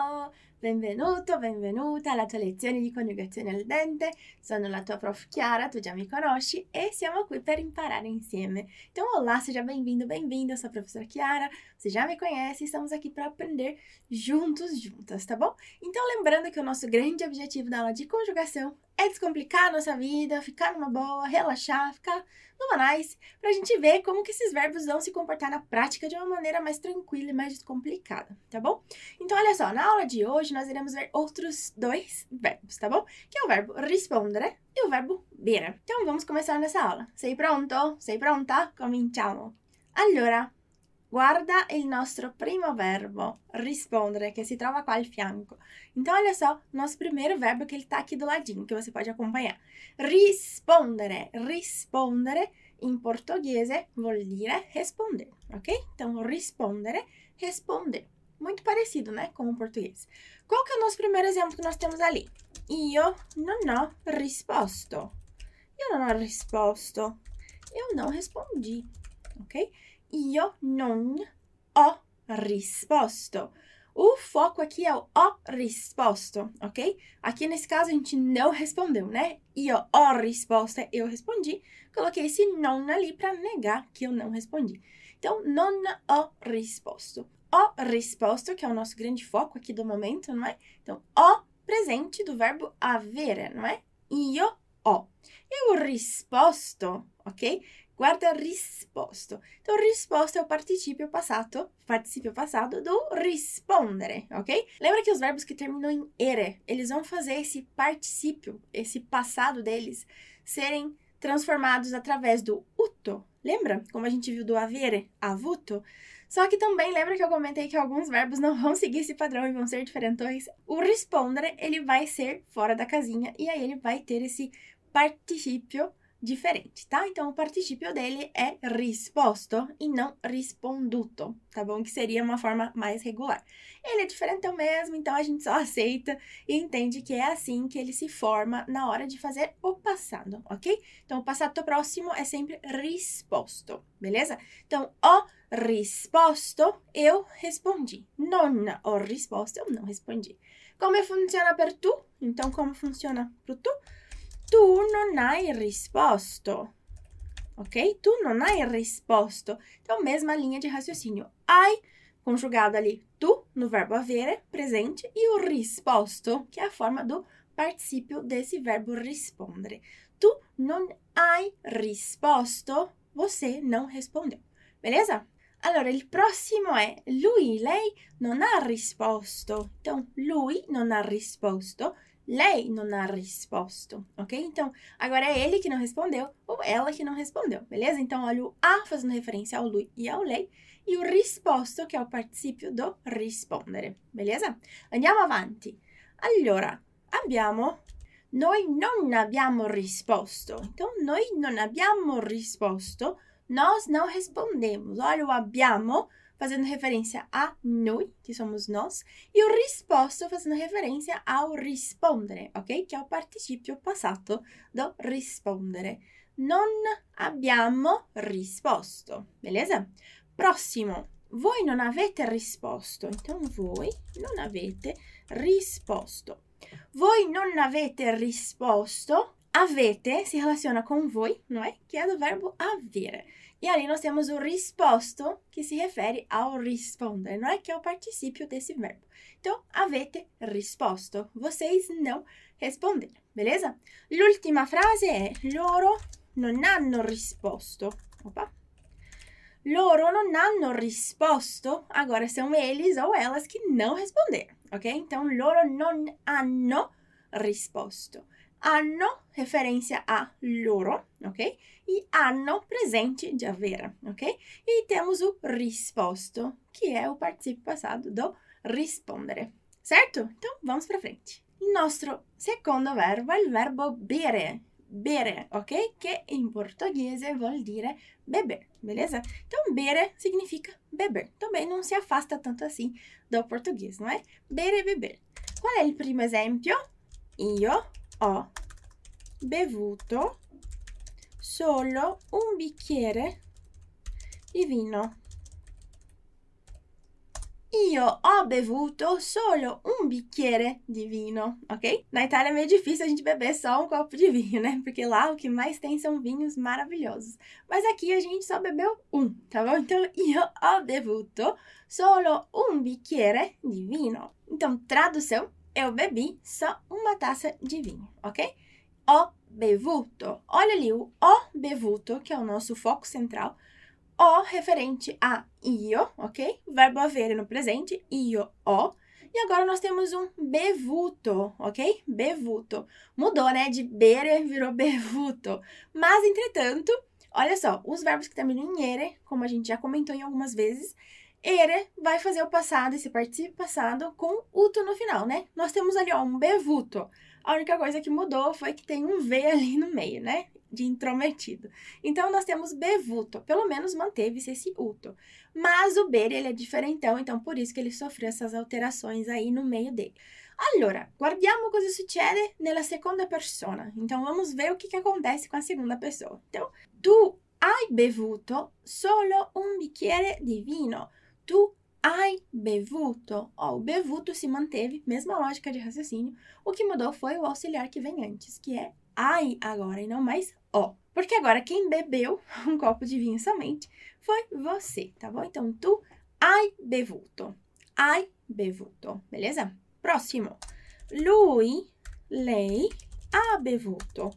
Ciao! Benvenuto, benvenuta alla tua lezione di coniugazione al dente. Sono la tua prof Chiara, tu già mi conosci e siamo qui per imparare insieme. Então, olá, seja bem-vindo, bem-vinda. Eu sou a professora Chiara, você já me conhece, estamos aqui para aprender juntos, juntas, tá bom? Então, lembrando que o nosso grande objetivo da aula de conjugação é descomplicar a nossa vida, ficar numa boa, relaxar, ficar numa nice, pra gente ver como que esses verbos vão se comportar na prática de uma maneira mais tranquila e mais descomplicada, tá bom? Então, olha só, na aula de hoje nós iremos ver outros dois verbos, tá bom? Que é o verbo rispondere e o verbo bere. Então, vamos começar nessa aula. Sei pronto? Sei pronta? Cominciamo! Allora, guarda il nostro primo verbo, rispondere, che si trova qua al fianco. Então, olha só, nosso primeiro verbo que ele tá aqui do ladinho, que você pode acompanhar. Rispondere. Rispondere, in portoghese, vuol dire responder, ok? Então, rispondere, responder. Muito parecido, né, com o português. Qual que é o nosso primeiro exemplo que nós temos ali? Io non ho risposto. Eu não ho risposto. Eu não respondi, ok? Io non ho risposto. O foco aqui é o ho risposto, ok? Aqui nesse caso a gente não respondeu, né? Io ho risposto, eu respondi. Coloquei esse non ali para negar que eu não respondi. Então, non ho risposto. Ho risposto, que é o nosso grande foco aqui do momento, não é? Então, ho presente do verbo avere, não é? Io ho. Eu risposto, ok? Guarda risposto. Então, risposto é o participio passato do rispondere, ok? Lembra que os verbos que terminam em ere, eles vão fazer esse participio, esse passado deles, serem transformados através do uto. Lembra? Como a gente viu do avere, avuto? Só que também lembra que eu comentei que alguns verbos não vão seguir esse padrão e vão ser diferentões. O rispondere, ele vai ser fora da casinha e aí ele vai ter esse participio diferente, tá? Então, o participio dele é risposto e não risponduto, tá bom? Que seria uma forma mais regular. Ele é diferentão mesmo, então a gente só aceita e entende que é assim que ele se forma na hora de fazer o passado, ok? Então, o passato próximo é sempre risposto, beleza? Então, ho risposto, eu respondi. Non ho risposto, eu não respondi. Como funciona per tu? Então, como funciona pro tu? Tu non hai risposto, ok? Tu non hai risposto. Então, mesma linha de raciocínio. Hai, conjugado ali, tu, no verbo avere, presente, e o risposto, que é a forma do participio desse verbo rispondere. Tu non hai risposto, você não respondeu, beleza? Allora, il prossimo è lui, lei non ha risposto. Então, lui non ha risposto. Lei non ha risposto, ok? Então, agora é ele que não respondeu ou ela que não respondeu, beleza? Então, olha o a fazendo referência ao lui e ao lei e o risposto, que é o participio do rispondere, beleza? Andiamo avanti. Allora, noi non abbiamo risposto. Então, noi non abbiamo risposto, nós não respondemos. Olha o abbiamo fazendo referência a noi, que somos nós, e o risposto fazendo referência ao rispondere, ok? Que é o participio passato do rispondere. Non abbiamo risposto, beleza? Próximo. Voi non avete risposto. Então, voi non avete risposto. Voi non avete risposto. Avete se relaciona com voi, não é? Que é do verbo avere. E ali nós temos o risposto, que se refere ao rispondere, não é? Que é o participio desse verbo. Então, avete risposto. Vocês não responderam, beleza? L'ultima frase è loro non hanno risposto. Opa! Loro non hanno risposto. Agora são eles ou elas que não responderam, ok? Então, loro non hanno risposto. Hanno, referência a loro, ok? E hanno, presente de avere, ok? E temos o risposto, que é o participio passado do rispondere, certo? Então, vamos para frente. Il nostro secondo verbo è il verbo bere. Bere, ok? Che in portoghese vuol dire beber, beleza? Então, bere significa beber. Também não se afasta tanto assim do português, não é? Bere, beber. Qual è il primo esempio? Io ho bevuto solo un bicchiere di vino. Io ho bevuto solo un bicchiere di vino, ok? Na Itália é meio difícil a gente beber só um copo de vinho, né? Porque lá o que mais tem são vinhos maravilhosos. Mas aqui a gente só bebeu um, tá bom? Então, io ho bevuto solo un bicchiere di vino. Então, tradução, eu bebi só uma taça de vinho, ok? Ho bevuto. Olha ali o ho bevuto, que é o nosso foco central. O referente a io, ok? Verbo avere no presente, io ho. E agora nós temos um bevuto, ok? Bevuto. Mudou, né? De bere virou bevuto. Mas, entretanto, olha só, os verbos que terminam em ere, como a gente já comentou em algumas vezes, ere vai fazer o passado, esse particípio passado, com uto no final, né? Nós temos ali, ó, um bevuto. A única coisa que mudou foi que tem um V ali no meio, né? De intrometido. Então, nós temos bevuto, pelo menos manteve-se esse uto. Mas o bere, ele é diferentão, então por isso que ele sofreu essas alterações aí no meio dele. Allora, guardiamo cosa succede nella seconda persona. Então, vamos ver o que acontece com a segunda pessoa. Então, tu hai bevuto solo un bicchiere di vino. Tu hai bevuto. Ó, o bevuto se manteve, mesma lógica de raciocínio. O que mudou foi o auxiliar que vem antes, que é ai agora e não mais ó. Porque agora quem bebeu um copo de vinho somente foi você, tá bom? Então, tu hai bevuto. Hai bevuto, beleza? Próximo. Lui, lei, ha bevuto.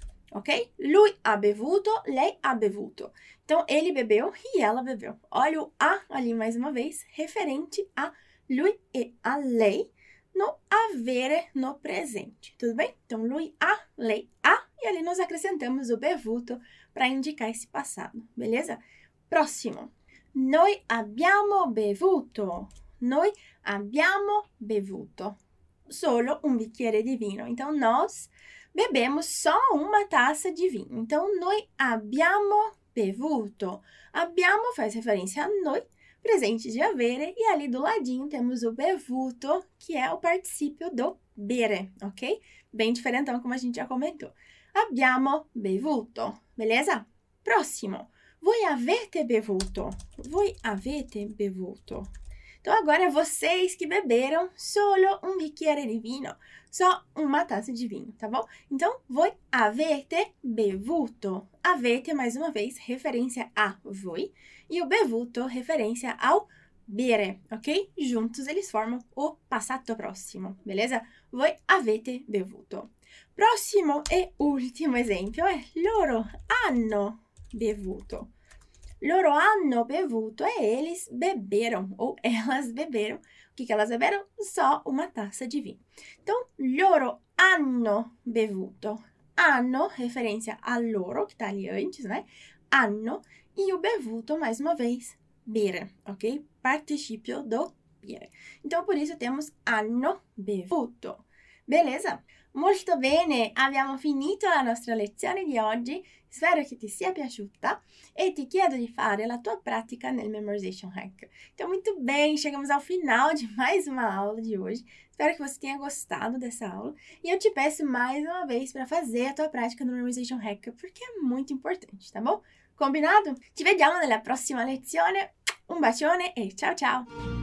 Ok? Lui ha bevuto, lei ha bevuto. Então, ele bebeu e ela bebeu. Olha o a ali mais uma vez, referente a lui e a lei no avere no presente. Tudo bem? Então, lui ha, lei ha, e ali nós acrescentamos o bevuto para indicar esse passado, beleza? Próximo. Noi abbiamo bevuto. Noi abbiamo bevuto. Solo un bicchiere di vino. Então, nós bebemos só uma taça de vinho. Então, noi abbiamo bevuto. Abbiamo faz referência a noi, presente de avere, e ali do ladinho temos o bevuto, que é o particípio do bere, ok? Bem diferentão, como a gente já comentou. Abbiamo bevuto, beleza? Próximo. Voi avete bevuto. Voi avete bevuto. Então, agora é vocês que beberam solo un bicchiere di vino. Só uma taça de vinho, tá bom? Então, voi avete bevuto. Avete, mais uma vez, referência a voi. E o bevuto, referência ao bere, ok? Juntos eles formam o passato prossimo, beleza? Voi avete bevuto. Próximo e ultimo esempio è loro hanno bevuto. Loro hanno bevuto é eles beberam, ou elas beberam. O que elas beberam? Só uma taça de vinho. Então, loro hanno bevuto. Hanno, referência a loro, que tá ali antes, né? Hanno. E o bevuto, mais uma vez, bere, ok? Participio do bere. Então, por isso temos hanno bevuto. Beleza? Molto bene, abbiamo finito la nostra lezione di oggi. Spero che ti sia piaciuta e ti chiedo di fare la tua pratica nel Memorization Hack. Então, muito bem, chegamos ao final de mais uma aula de hoje. Espero que você tenha gostado dessa aula. E eu te peço mais uma vez para fazer a tua prática no Memorization Hack, porque é muito importante, tá bom? Combinado? Ci vediamo nella prossima lezione. Un bacione e ciao ciao!